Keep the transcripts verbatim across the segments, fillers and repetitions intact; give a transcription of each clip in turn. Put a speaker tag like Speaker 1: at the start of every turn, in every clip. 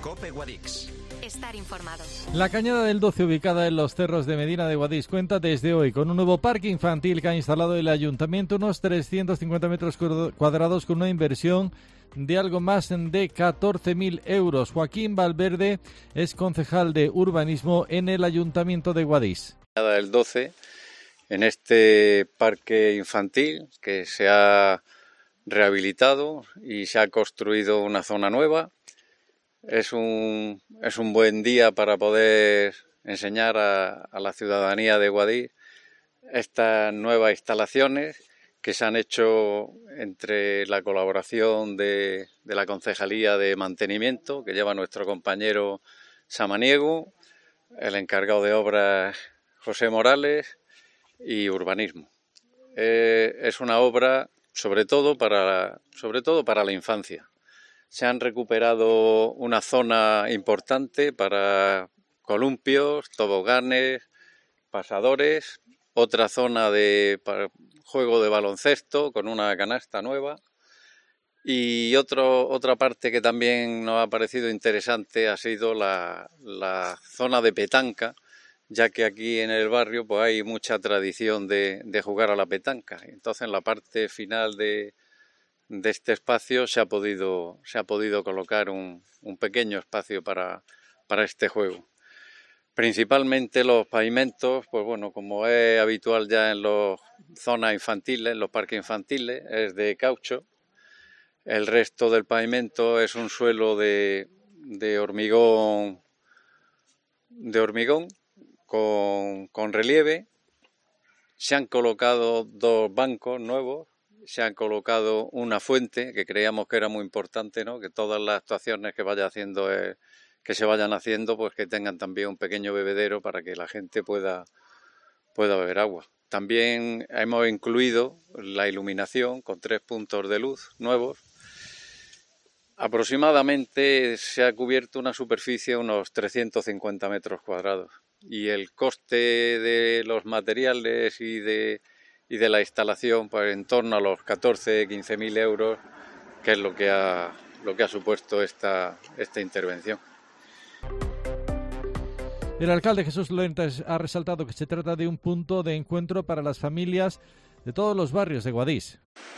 Speaker 1: COPE Guadix.
Speaker 2: Estar informado.
Speaker 3: La Cañada del Doce, ubicada en los cerros de Medina de Guadix, cuenta desde hoy con un nuevo parque infantil que ha instalado el ayuntamiento, unos trescientos cincuenta metros cuadrados, con una inversión de algo más de catorce mil euros. Joaquín Valverde es concejal de urbanismo en el ayuntamiento de Guadix.
Speaker 4: Cañada del Doce, en este parque infantil que se ha rehabilitado y se ha construido una zona nueva. Es un, es un buen día para poder enseñar a, a la ciudadanía de Guadix estas nuevas instalaciones que se han hecho entre la colaboración de, de la Concejalía de Mantenimiento, que lleva nuestro compañero Samaniego, el encargado de obras José Morales y urbanismo. Eh, es una obra sobre todo para, sobre todo para la infancia. Se han recuperado una zona importante para columpios, toboganes, pasadores, otra zona de para juego de baloncesto con una canasta nueva y otro, otra parte que también nos ha parecido interesante ha sido la, la zona de petanca, ya que aquí en el barrio pues hay mucha tradición de, de jugar a la petanca. Entonces en la parte final de de este espacio se ha podido, se ha podido colocar un, un pequeño espacio para, para este juego. Principalmente los pavimentos, pues bueno, como es habitual ya en las zonas infantiles, en los parques infantiles, es de caucho. El resto del pavimento es un suelo de, de hormigón, de hormigón con, con relieve. Se han colocado dos bancos nuevos. Se han colocado una fuente que creíamos que era muy importante, ¿no? Que todas las actuaciones que vaya haciendo, eh, que se vayan haciendo, pues que tengan también un pequeño bebedero para que la gente pueda, pueda beber agua. También hemos incluido la iluminación con tres puntos de luz nuevos. Aproximadamente se ha cubierto una superficie de unos trescientos cincuenta metros cuadrados y el coste de los materiales y de y de la instalación pues en torno a los catorce a quince mil euros, que es lo que ha, lo que ha supuesto esta, esta intervención.
Speaker 3: El alcalde Jesús Lorente ha resaltado que se trata de un punto de encuentro para las familias de todos los barrios de Guadix.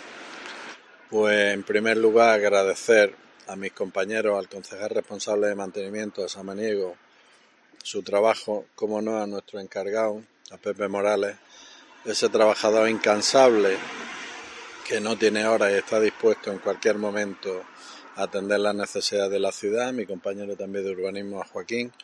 Speaker 5: Pues en primer lugar agradecer a mis compañeros, al concejal responsable de mantenimiento, a Samaniego, su trabajo, como no a nuestro encargado, a Pepe Morales, ese trabajador incansable que no tiene hora y está dispuesto en cualquier momento a atender las necesidades de la ciudad, mi compañero también de urbanismo, a Joaquín,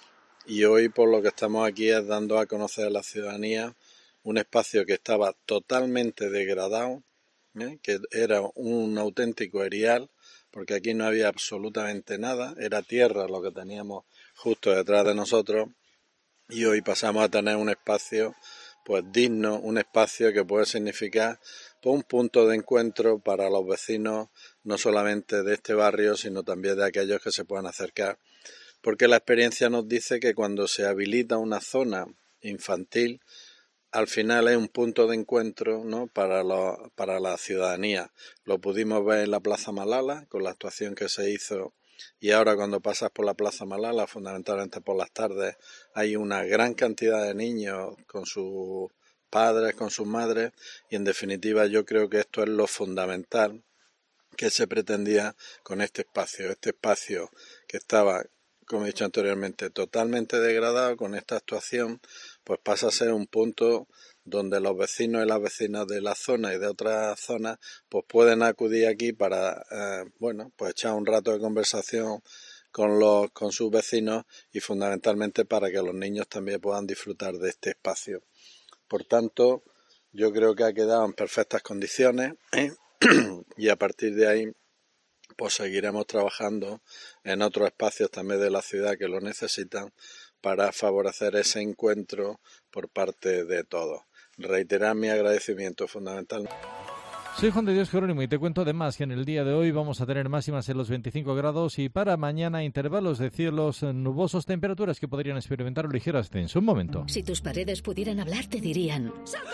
Speaker 5: y hoy por lo que estamos aquí es dando a conocer a la ciudadanía un espacio que estaba totalmente degradado, ¿eh? Que era un auténtico erial, porque aquí no había absolutamente nada, era tierra lo que teníamos justo detrás de nosotros, y hoy pasamos a tener un espacio pues digno, un espacio que puede significar pues, un punto de encuentro para los vecinos, no solamente de este barrio, sino también de aquellos que se puedan acercar. Porque la experiencia nos dice que cuando se habilita una zona infantil, al final es un punto de encuentro, ¿no? para, lo, para la ciudadanía. Lo pudimos ver en la Plaza Malala, con la actuación que se hizo. Y ahora cuando pasas por la Plaza Malala, fundamentalmente por las tardes, hay una gran cantidad de niños con sus padres, con sus madres, y en definitiva yo creo que esto es lo fundamental que se pretendía con este espacio. Este espacio que estaba, como he dicho anteriormente, totalmente degradado, con esta actuación, pues pasa a ser un punto donde los vecinos y las vecinas de la zona y de otras zonas pues pueden acudir aquí para eh, bueno pues echar un rato de conversación con los con sus vecinos y fundamentalmente para que los niños también puedan disfrutar de este espacio. Por tanto, yo creo que ha quedado en perfectas condiciones, ¿eh? Y a partir de ahí pues seguiremos trabajando en otros espacios también de la ciudad que lo necesitan para favorecer ese encuentro por parte de todos. Reiterar mi agradecimiento fundamental.
Speaker 3: Soy Juan de Dios Jerónimo y te cuento además que en el día de hoy vamos a tener máximas en los veinticinco grados y para mañana intervalos de cielos nubosos, temperaturas que podrían experimentar un ligero ascenso. Un momento.
Speaker 2: Si tus paredes pudieran hablar, te dirían: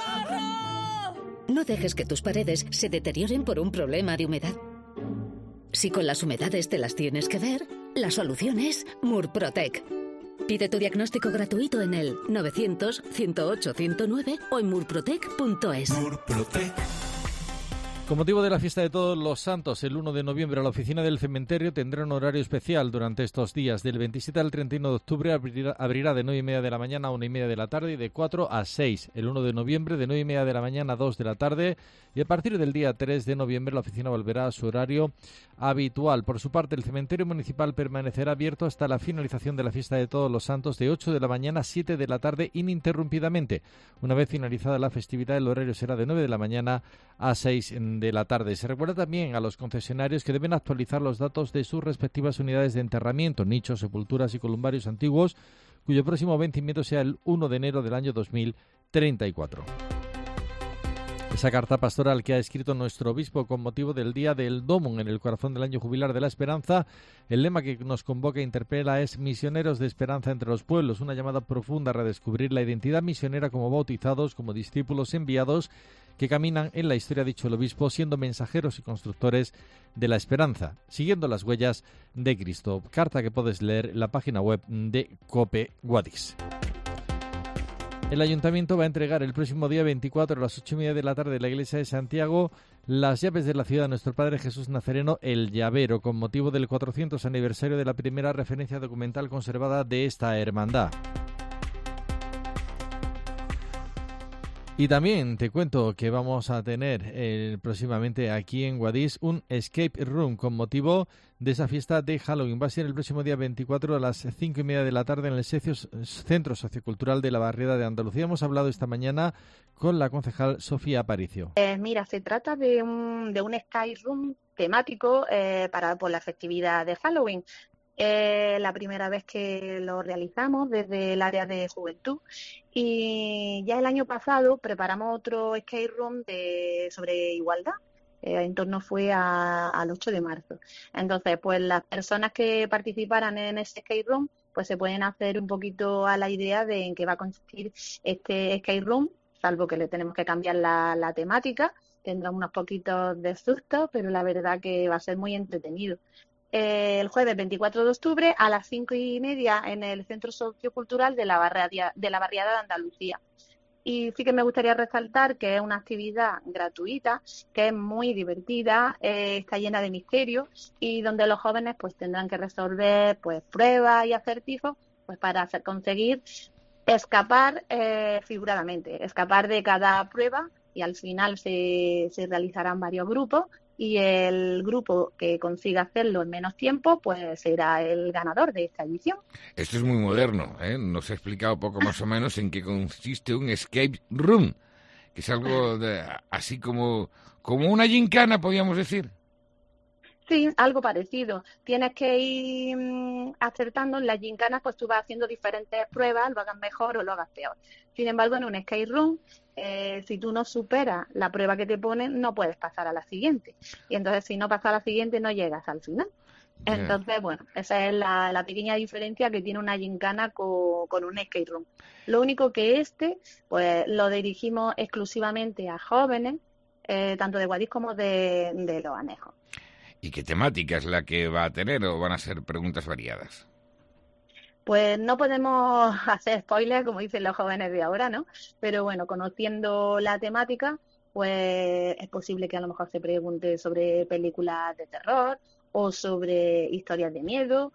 Speaker 2: ¡socorro! No dejes que tus paredes se deterioren por un problema de humedad. Si con las humedades te las tienes que ver, La solución es Murprotec. Pide tu diagnóstico gratuito en el novecientos, ciento ocho, ciento nueve o en murprotec punto es.
Speaker 1: Murprotec.
Speaker 3: Con motivo de la fiesta de Todos los Santos, el uno de noviembre, la oficina del cementerio tendrá un horario especial durante estos días. Del veintisiete al treinta y uno de octubre abrirá, abrirá de nueve y media de la mañana a una y media de la tarde y de cuatro a seis. El uno de noviembre de nueve y media de la mañana a dos de la tarde, y a partir del día tres de noviembre la oficina volverá a su horario habitual. Por su parte, el cementerio municipal permanecerá abierto hasta la finalización de la fiesta de Todos los Santos de ocho de la mañana a siete de la tarde ininterrumpidamente. Una vez finalizada la festividad, el horario será de nueve de la mañana a seis de la tarde. Se recuerda también a los concesionarios que deben actualizar los datos de sus respectivas unidades de enterramiento, nichos, sepulturas y columbarios antiguos, cuyo próximo vencimiento sea el uno de enero del año dos mil treinta y cuatro. Esa carta pastoral que ha escrito nuestro obispo con motivo del Día del Domum en el corazón del año jubilar de la esperanza, el lema que nos convoca e interpela es Misioneros de Esperanza entre los Pueblos, una llamada profunda a redescubrir la identidad misionera como bautizados, como discípulos enviados que caminan en la historia, ha dicho el obispo, siendo mensajeros y constructores de la esperanza, siguiendo las huellas de Cristo. Carta que puedes leer en la página web de COPE Guadix. El Ayuntamiento va a entregar el próximo día veinticuatro a las ocho y media de la tarde en la Iglesia de Santiago las llaves de la ciudad de Nuestro Padre Jesús Nazareno, el Llavero, con motivo del cuatrocientos aniversario de la primera referencia documental conservada de esta hermandad. Y también te cuento que vamos a tener eh, próximamente aquí en Guadix un escape room con motivo de esa fiesta de Halloween. Va a ser el próximo día veinticuatro a las cinco y media de la tarde en el Centro Sociocultural de la Barriada de Andalucía. Hemos hablado esta mañana con la concejal Sofía Aparicio.
Speaker 6: Eh, mira, se trata de un, de un escape room temático eh, para por la festividad de Halloween. Es la primera vez que lo realizamos desde el área de juventud y ya el año pasado preparamos otro escape room de, sobre igualdad. Eh, en torno fue a, al ocho de marzo. Entonces, pues las personas que participaran en ese escape room pues se pueden hacer un poquito a la idea de en qué va a consistir este escape room, salvo que le tenemos que cambiar la, la temática. Tendrá unos poquitos de susto, pero la verdad que va a ser muy entretenido. El jueves veinticuatro de octubre a las cinco y media en el Centro Sociocultural de la Barriada de, la Barriada de Andalucía. Y sí que me gustaría resaltar que es una actividad gratuita, que es muy divertida, eh, está llena de misterios y donde los jóvenes pues tendrán que resolver pues pruebas y acertijos pues para hacer, conseguir escapar eh, figuradamente, escapar de cada prueba y al final se, se realizarán varios grupos. Y el grupo que consiga hacerlo en menos tiempo, pues será el ganador de esta edición.
Speaker 1: Esto es muy moderno, ¿eh? Nos ha explicado poco más o menos en qué consiste un escape room, que es algo de, así como, como una gincana, podríamos decir.
Speaker 6: Sí, algo parecido. Tienes que ir mmm, acertando en las gincanas, pues tú vas haciendo diferentes pruebas, lo hagas mejor o lo hagas peor. Sin embargo, en un escape room, eh, si tú no superas la prueba que te ponen, no puedes pasar a la siguiente. Y entonces, si no pasas a la siguiente, no llegas al final. Entonces, bueno, esa es la, la pequeña diferencia que tiene una gincana con, con un escape room. Lo único que este, pues lo dirigimos exclusivamente a jóvenes, eh, tanto de Guadix como de, de Los Anejos.
Speaker 1: ¿Y qué temática es la que va a tener o van a ser preguntas variadas?
Speaker 6: Pues no podemos hacer spoilers, como dicen los jóvenes de ahora, ¿no? Pero bueno, conociendo la temática, pues es posible que a lo mejor se pregunte sobre películas de terror o sobre historias de miedo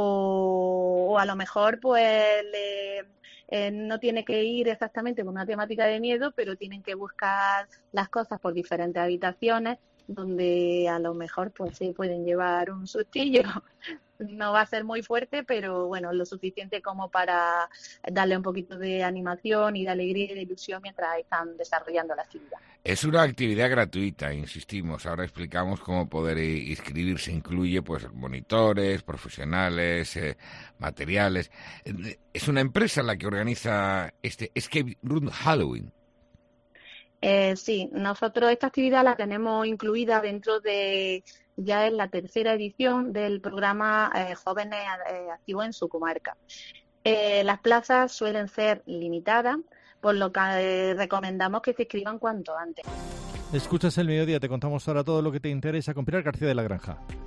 Speaker 6: o, o a lo mejor pues le, eh, no tiene que ir exactamente con una temática de miedo, pero tienen que buscar las cosas por diferentes habitaciones donde a lo mejor pues se pueden llevar un sustillo. No va a ser muy fuerte, pero bueno, lo suficiente como para darle un poquito de animación y de alegría y de ilusión mientras están desarrollando la actividad.
Speaker 1: Es una actividad gratuita, insistimos. Ahora explicamos cómo poder inscribirse. Incluye pues monitores, profesionales, eh, materiales. Es una empresa la que organiza este Escape Room Halloween.
Speaker 6: Eh, sí, nosotros esta actividad la tenemos incluida dentro de, ya es la tercera edición del programa eh, Jóvenes eh, Activos en su Comarca. Eh, las plazas suelen ser limitadas, por lo que eh, recomendamos que se inscriban cuanto antes.
Speaker 3: Escuchas El Mediodía, te contamos ahora todo lo que te interesa con Pilar García de la Granja.